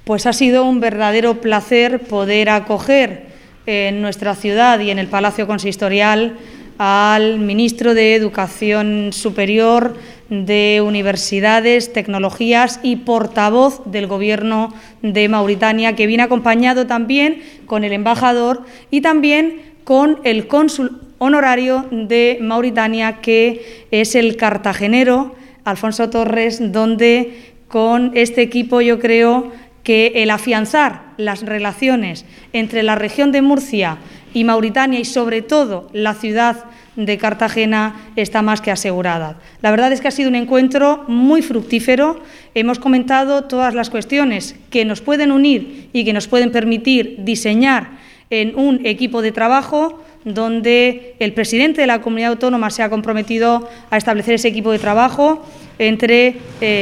Pues ha sido un verdadero placer poder acoger en nuestra ciudad y en el Palacio Consistorial al ministro de Educación Superior, de Universidades, Tecnologías y portavoz del Gobierno de Mauritania, que viene acompañado también con el embajador y también con el cónsul honorario de Mauritania, que es el cartagenero Alfonso Torres, donde con este equipo yo creo que el afianzar las relaciones entre la región de Murcia y Mauritania y sobre todo la ciudad de Cartagena está más que asegurada. La verdad es que ha sido un encuentro muy fructífero. Hemos comentado todas las cuestiones que nos pueden unir y que nos pueden permitir diseñar en un equipo de trabajo donde el presidente de la comunidad autónoma se ha comprometido a establecer ese equipo de trabajo entre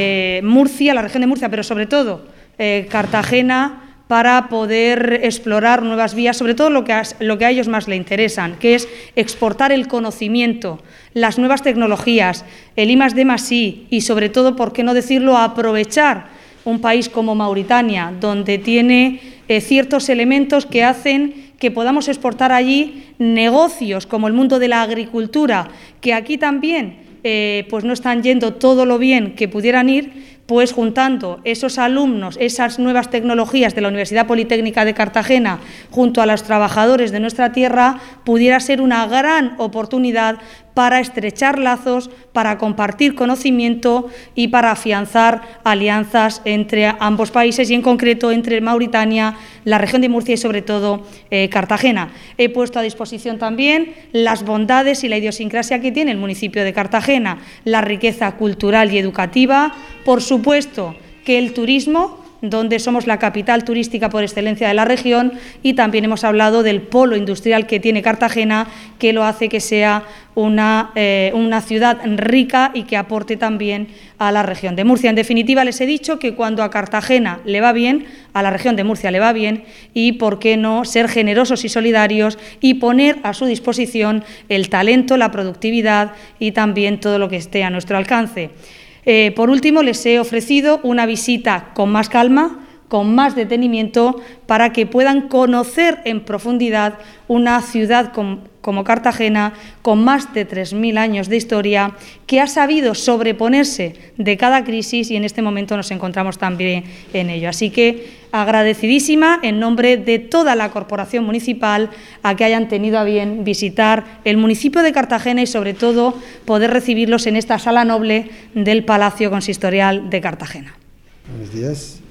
Murcia, la región de Murcia, pero sobre todo Cartagena, para poder explorar nuevas vías, sobre todo lo que a ellos más les interesan, que es exportar el conocimiento, las nuevas tecnologías, el I+D+I y sobre todo, por qué no decirlo, aprovechar un país como Mauritania, donde tiene ciertos elementos que hacen que podamos exportar allí negocios como el mundo de la agricultura, que aquí también pues no están yendo todo lo bien que pudieran ir, pues juntando esos alumnos, esas nuevas tecnologías de la Universidad Politécnica de Cartagena junto a los trabajadores de nuestra tierra, pudiera ser una gran oportunidad para estrechar lazos, para compartir conocimiento y para afianzar alianzas entre ambos países y en concreto entre Mauritania, la región de Murcia y sobre todo Cartagena. He puesto a disposición también las bondades y la idiosincrasia que tiene el municipio de Cartagena, la riqueza cultural y educativa, por supuesto que el turismo, donde somos la capital turística por excelencia de la región, y también hemos hablado del polo industrial que tiene Cartagena, que lo hace que sea una ciudad rica y que aporte también a la región de Murcia. En definitiva, les he dicho que cuando a Cartagena le va bien, a la región de Murcia le va bien, y por qué no ser generosos y solidarios y poner a su disposición el talento, la productividad y también todo lo que esté a nuestro alcance. Por último, les he ofrecido una visita con más calma, con más detenimiento, para que puedan conocer en profundidad una ciudad como Cartagena, con más de 3.000 años de historia, que ha sabido sobreponerse de cada crisis y en este momento nos encontramos también en ello. Así que agradecidísima en nombre de toda la corporación municipal a que hayan tenido a bien visitar el municipio de Cartagena y sobre todo poder recibirlos en esta sala noble del Palacio Consistorial de Cartagena. Buenos días.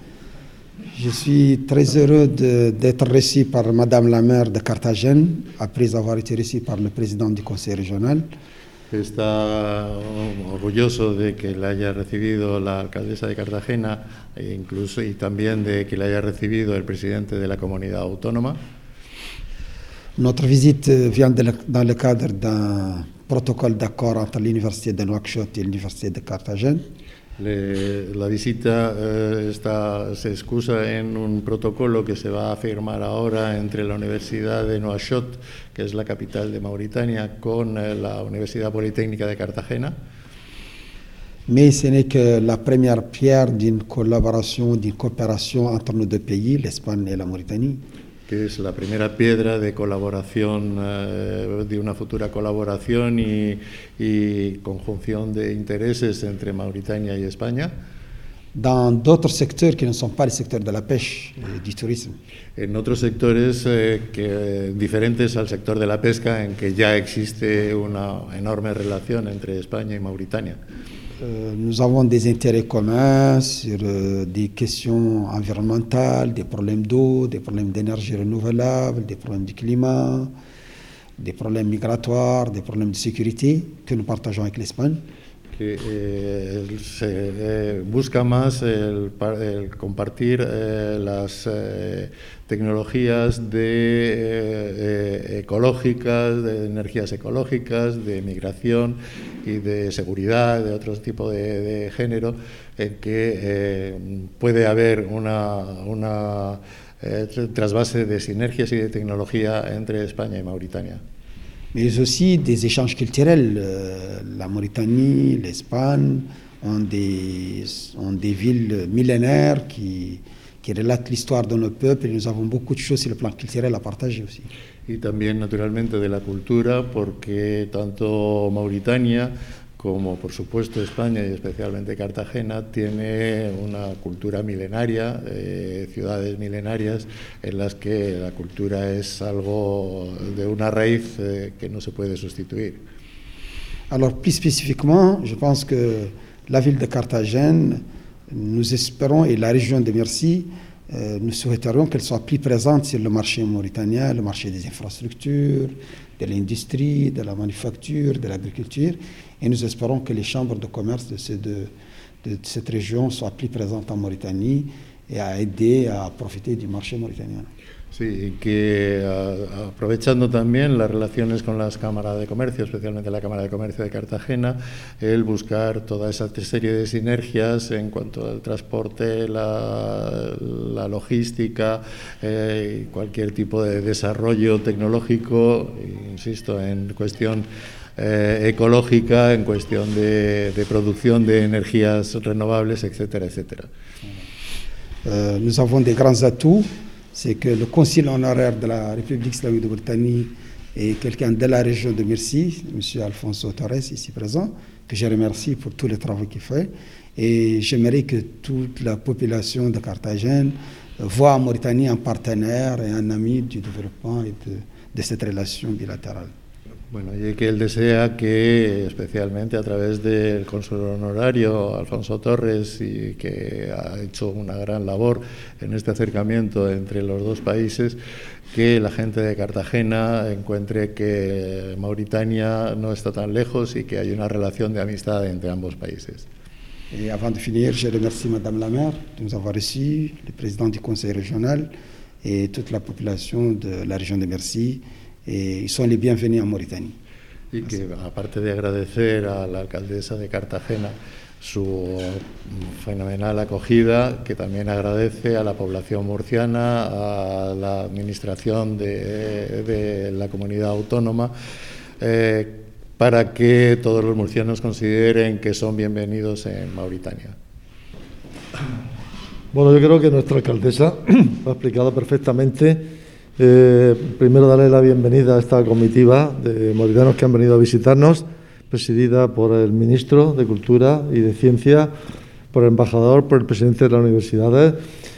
Je suis très heureux d'être reçu par Madame la maire de Carthagène, après avoir été reçu par le président du conseil régional. Está orgulloso de que la haya recibido la alcaldesa de Cartagena incluso, y también de que la haya recibido el presidente de la comunidad autónoma. Notre visite vient dans le cadre d'un protocole d'accord entre l'université de Nouakchott et l'université de Carthagène. La visita se excusa en un protocolo que se va a firmar ahora entre la Universidad de Nouakchott, que es la capital de Mauritania, con la Universidad Politécnica de Cartagena. Mais ce n'est que la première pierre d'une collaboration, d'une coopération entre nos deux pays, l'Espagne et la Mauritanie. Que es la primera piedra de colaboración, de una futura colaboración y conjunción de intereses entre Mauritania y España. Dans d'autres secteurs qui ne sont pas les secteurs de la pêche et du tourisme. En otros sectores diferentes al sector de la pesca, en que ya existe una enorme relación entre España y Mauritania. Nous avons des intérêts communs sur des questions environnementales, des problèmes d'eau, des problèmes d'énergie renouvelable, des problèmes du climat, des problèmes migratoires, des problèmes de sécurité que nous partageons avec l'Espagne. Que se busca más el compartir las tecnologías ecológicas, de energías ecológicas, de migración y de seguridad, de otro tipo de género, en que puede haber una trasvase de sinergias y de tecnología entre España y Mauritania. Mais aussi des échanges culturels. La Mauritanie, l'Espagne ont des villes millénaires qui qui relate l'histoire de nos peuples, et nous avons beaucoup de choses sur le plan culturel à partager aussi. Y también, naturalmente, de la cultura, porque tanto Mauritania como, por supuesto, España y especialmente Cartagena tiene una cultura milenaria, ciudades milenarias en las que la cultura es algo de una raíz que no se puede sustituir. Alors, plus spécifiquement, je pense que la ville de Carthagène, nous espérons, et la région de Murcie, nous souhaiterions qu'elle soit plus présente sur le marché mauritanien, le marché des infrastructures, de l'industrie, de la manufacture, de l'agriculture. Et nous espérons que les chambres de commerce de cette région soient plus présentes en Mauritanie et à aider à profiter du marché mauritanien. Sí, y que aprovechando también las relaciones con las cámaras de comercio, especialmente la Cámara de Comercio de Cartagena, el buscar toda esa serie de sinergias en cuanto al transporte, la logística, cualquier tipo de desarrollo tecnológico, insisto, en cuestión ecológica, en cuestión de producción de energías renovables, etcétera, etcétera. Nous avons des grands atouts. C'est que le consul honoraire de la République islamique de Mauritanie est quelqu'un de la région de Murcie, M. Alfonso Torres, ici présent, que je remercie pour tous les travaux qu'il fait. Et j'aimerais que toute la population de Carthagène voit en Mauritanie un partenaire et un ami du développement et de cette relation bilatérale. Bueno, y que él desea que, especialmente a través del cónsul honorario Alfonso Torres, y que ha hecho una gran labor en este acercamiento entre los dos países, que la gente de Cartagena encuentre que Mauritania no está tan lejos y que hay una relación de amistad entre ambos países. Et avant de finir, je remercie Madame la maire de nous avoir reçus, le président du conseil régional et toute la population de la région de Murcie. Y son les bienvenus en Mauritanie. Y que, aparte de agradecer a la alcaldesa de Cartagena su fenomenal acogida, que también agradece a la población murciana, a la administración de la comunidad autónoma, para que todos los murcianos consideren que son bienvenidos en Mauritania. Bueno, yo creo que nuestra alcaldesa lo ha explicado perfectamente. Primero darle la bienvenida a esta comitiva de mauritanos que han venido a visitarnos, presidida por el ministro de Cultura y de Ciencia, por el embajador, por el presidente de las universidades.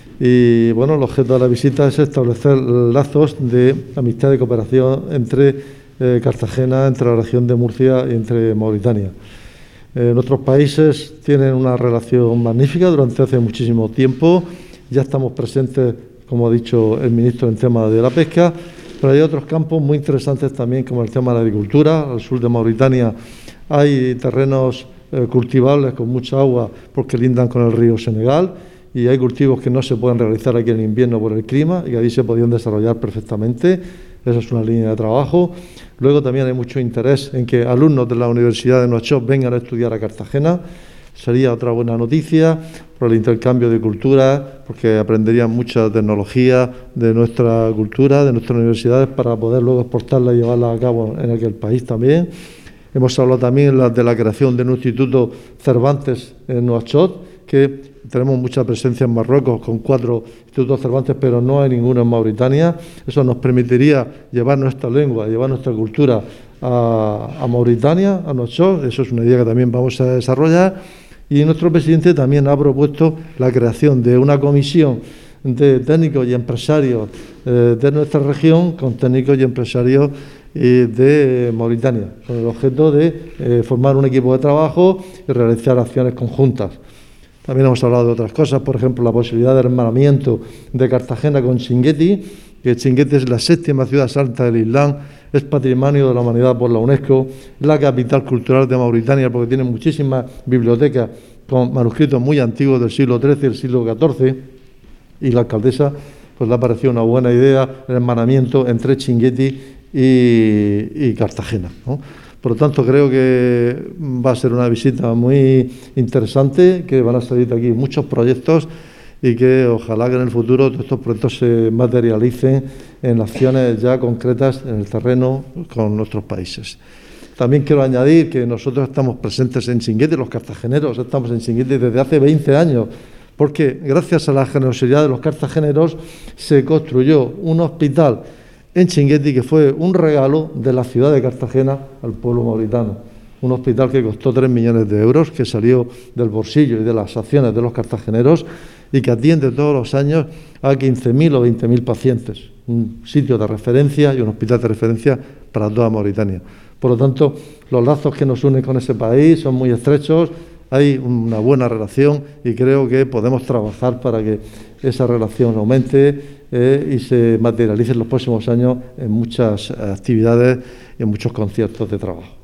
Y bueno, el objeto de la visita es establecer lazos de amistad y cooperación entre Cartagena, entre la región de Murcia y entre Mauritania. Nuestros países tienen una relación magnífica durante hace muchísimo tiempo. Ya estamos presentes, como ha dicho el ministro, en tema de la pesca, pero hay otros campos muy interesantes también, como el tema de la agricultura. Al sur de Mauritania hay terrenos cultivables con mucha agua porque lindan con el río Senegal, y hay cultivos que no se pueden realizar aquí en invierno por el clima y que allí se podían desarrollar perfectamente. Esa es una línea de trabajo. Luego también hay mucho interés en que alumnos de la Universidad de Nouakchott vengan a estudiar a Cartagena. Sería otra buena noticia por el intercambio de cultura, porque aprenderían mucha tecnología de nuestra cultura, de nuestras universidades, para poder luego exportarla y llevarla a cabo en aquel país también. Hemos hablado también de la creación de un instituto Cervantes en Nouakchott, que tenemos mucha presencia en Marruecos con 4 institutos Cervantes, pero no hay ninguno en Mauritania. Eso nos permitiría llevar nuestra lengua, llevar nuestra cultura a Mauritania, a Nouakchott. Eso es una idea que también vamos a desarrollar. Y nuestro presidente también ha propuesto la creación de una comisión de técnicos y empresarios de nuestra región con técnicos y empresarios de Mauritania, con el objeto de formar un equipo de trabajo y realizar acciones conjuntas. También hemos hablado de otras cosas, por ejemplo, la posibilidad de hermanamiento de Cartagena con Chinguetti, que Chinguetti es la 7ª ciudad santa del Islam, es Patrimonio de la Humanidad por la UNESCO, es la capital cultural de Mauritania porque tiene muchísimas bibliotecas con manuscritos muy antiguos del siglo XIII y del siglo XIV, y la alcaldesa pues le ha parecido una buena idea el hermanamiento entre Chinguetti y Cartagena, ¿no? Por lo tanto, creo que va a ser una visita muy interesante, que van a salir de aquí muchos proyectos y que ojalá que en el futuro todos estos proyectos se materialicen en acciones ya concretas en el terreno con nuestros países. También quiero añadir que nosotros estamos presentes en Chinguetti, los cartageneros estamos en Chinguetti desde hace 20 años, porque gracias a la generosidad de los cartageneros se construyó un hospital en Chinguetti que fue un regalo de la ciudad de Cartagena al pueblo mauritano. Un hospital que costó 3 millones de euros, que salió del bolsillo y de las acciones de los cartageneros y que atiende todos los años a 15.000 o 20.000 pacientes. Un sitio de referencia y un hospital de referencia para toda Mauritania. Por lo tanto, los lazos que nos unen con ese país son muy estrechos, hay una buena relación y creo que podemos trabajar para que esa relación aumente y se materialice en los próximos años en muchas actividades y en muchos conciertos de trabajo.